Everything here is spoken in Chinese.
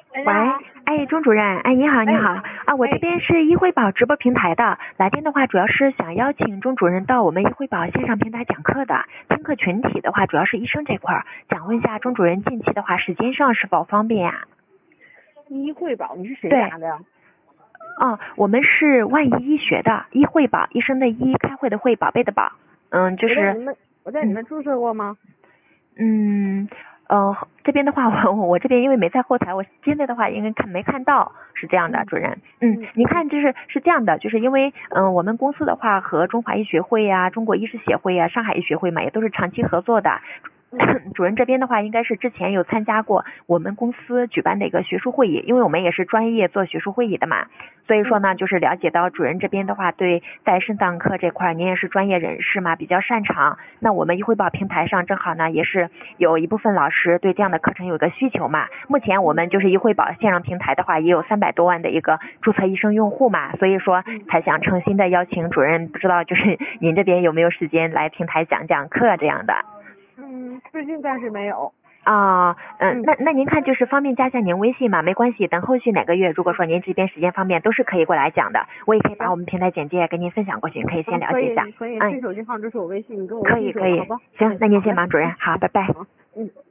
喂，哎，钟主任，哎，你好，你好，啊，我这边是医惠宝直播平台的，来电的话主要是想邀请钟主任到我们医惠宝线上平台讲课的，听课群体的话主要是医生这块儿，想问一下钟主任近期的话时间上是否方便呀？ 医惠宝，你是谁家的呀？ 哦，我们是万亿医学的医惠宝，医生的医，开会的会，宝贝的宝，就是我在你们注册过吗？ 这边的话，我这边因为没在后台，我现在的话应该没看到，是这样的，主任。您看是这样的，就是因为我们公司的话和中华医学会呀、中国医师协会呀、上海医学会嘛，也都是长期合作的。主任这边的话，应该是之前有参加过我们公司举办的一个学术会议，因为我们也是专业做学术会议的嘛，所以说呢，就是了解到主任这边的话，对在肾脏科这块，您也是专业人士嘛，比较擅长。那我们医惠宝平台上正好呢，也是有一部分老师对这样的课程有一个需求嘛。目前我们就是医惠宝线上平台的话，也有300多万的一个注册医生用户嘛，所以说才想诚心的邀请主任，不知道就是您这边有没有时间来平台讲讲课这样的。 最近暂时没有。 那您看就是方便加一下您微信嘛，没关系，等后续哪个月如果说您这边时间方便，都是可以过来讲的，我也可以把我们平台简介跟您分享过去，可以先了解一下。 可以，这手机号就是我微信，你跟我可以， 好吧？ 行，那您先忙，主任，好，拜拜。